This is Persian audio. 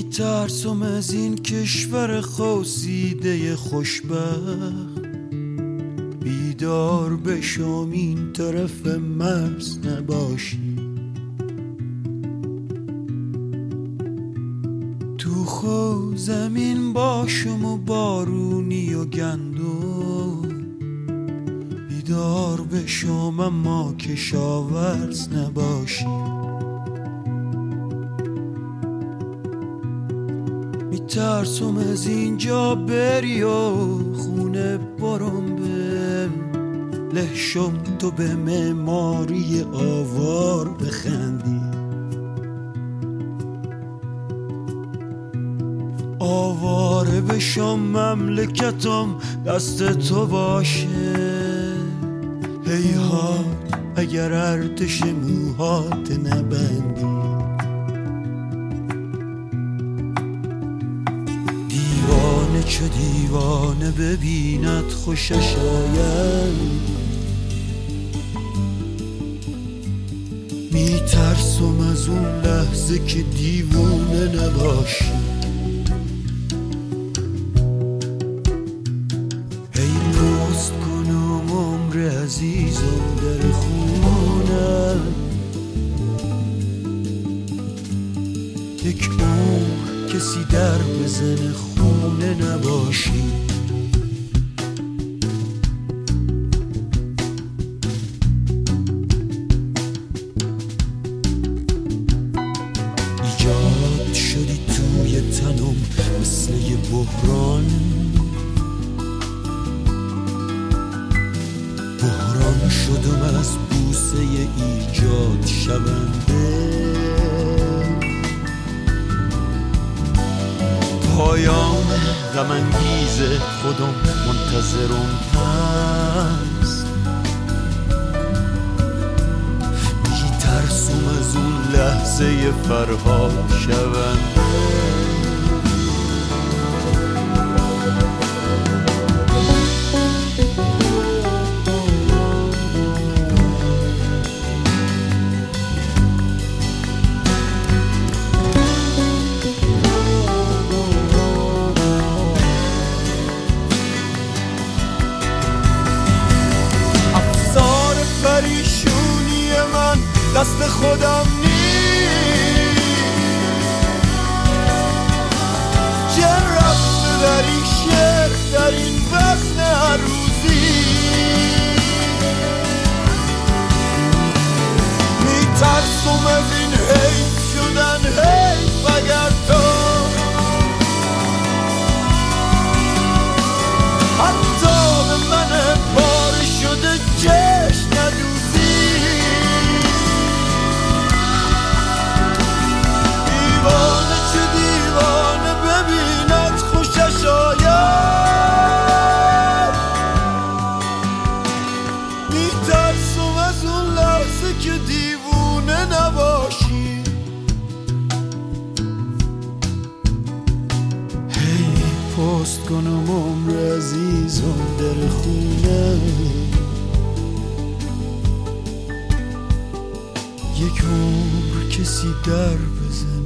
میترسم از این کشور خواسیده خوشبخت، بیدار بشم این طرف مرز نباشی. تو خو زمین باشم و بارونی و گندم، بیدار بشم اما کشاورز نباشی. میترسم از اینجا بری و خونه برم به لهشم، تو به معماری آوار بخندی. آواره بشم مملکتم دست تو باشه، هیهات اگر ارتش موهات نبندی. دیوانه چه دیوانه ببیند خوشش آید، میترسم از اون لحظه که دیوانه نباشی. عزیزم در خونه یک عمر کسی در بزن خونه نباشی. ایجاد شدی توی تنم مثل یه بحران شدم از بوسه ایجاد شونده. پایان غم انگیز خودم منتظرم هست، میترسم از اون لحظه فرهاد شونده. پریشونی من دست خودم نیست، چه رفته در این شعر در این وزن عروضی. میترسم از این حیف شدن حیف اگر تو حتی به من پاره شده چشم ندوزی. دیوانه چه دیوانه ببیند خوشش آید، میترسم از اون لحظه که دیوونه نباشی. هی پست کنم عمر عزیزم در خونه، یک عمر کسی در بزن